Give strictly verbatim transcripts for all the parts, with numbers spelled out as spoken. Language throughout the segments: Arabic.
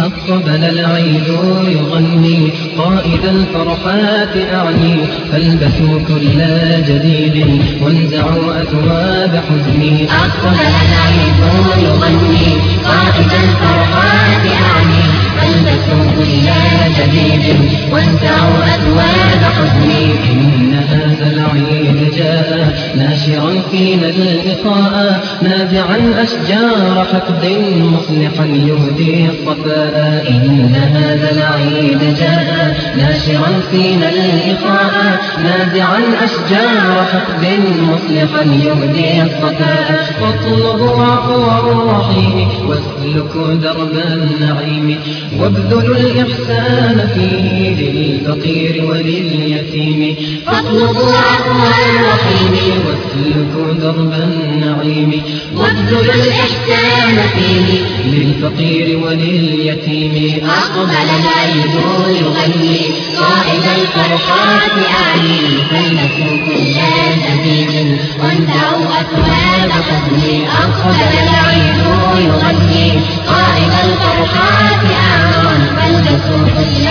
أقبل العيد يغني قائد الفرحات أعني فالبسوا كل جديد وانزعوا أثواب حزني. أقبل العيد يغني قائد الفرحات أعني فالبسوا كل جديد وانزعوا أثواب حزني. إن هذا العيد جاء ناشرا فينا الإخاء نازعا أشجار حقد مصلحا يهدي الصفاء. إن هذا العيد جاء ناشرا فينا الإخاء نازعا أشجار حقد مصلحا يهدي الصفاء. واطلبوا عفو الرحيم واسلكوا درب النعيم وابذلوا الإحسان فيه للفقير ولليتيم. فاطلبوا عفو الرحيم واسلكوا درب النعيم وابذلوا الإحسان فيه للفقير ولليتيم. أقبل العيد يغني قائد الفرحات أعني فالبسوا كل جديد وانزعوا أثواب حزني. أقبل العيد يغني قائد الفرحات أعني فالبسوا كل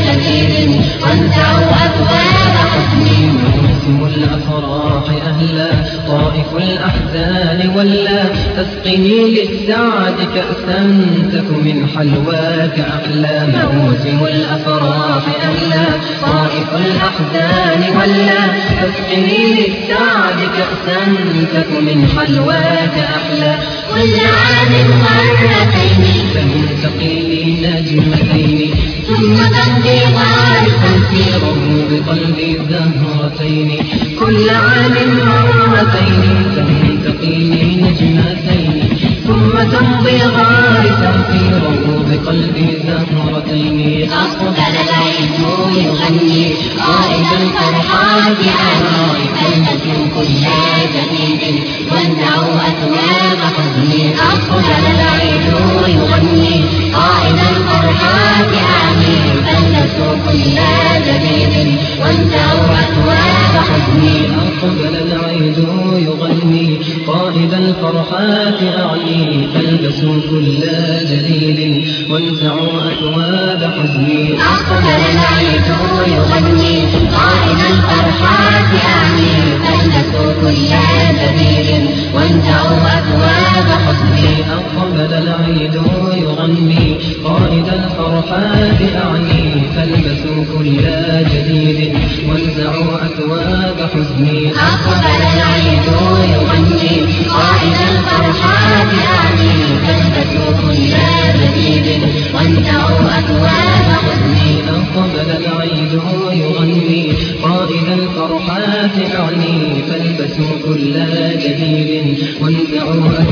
جديد وانزعوا أثواب حزني. موسم الأفراح أهلا طائف الأحزان ولا تسقني للسعد كأسا تك من حلواك أحلى. موسم الأفراح أهلا طائف الأحزان ولا تسقني للسعد كأسا تك من حلواك أحلى. كل عام مرتين تنتقي لي نجمتين ثم تمضي غارقا في ربوب قلبي زهرتين. كل عام مرتين تنتقي لي نجمتين ثم تمضي غارقا في ربوب قلبي زهرتين. أقبل العيد يغني قائد الفرحات أعني فالبسوا كل جديد وانزعوا أثواب حزني. أقبل العيد يغني قائد الفرحات أعني فالبسوا كل جديد وانزعوا أثواب حزني. أقبل العيد يغني قائد الفرحات أعني فالبسوا كل جديد وانزعوا أثواب حزني. أقبل العيد يغني قائد الفرحات أعني فالبسوا كل جديد وانزعوا أثواب حزني. أقبل العيد يغني قائد الفرحات أعني فالبسوا كل جديد وانزعوا أثواب حزني. أقبل العيد يغني قائد الفرحات أعني فالبسوا كل جديد وانزعوا أثواب حزني. أقبل العيد يغني قائد الفرحات أعني فالبسوا كل جديد وانزعوا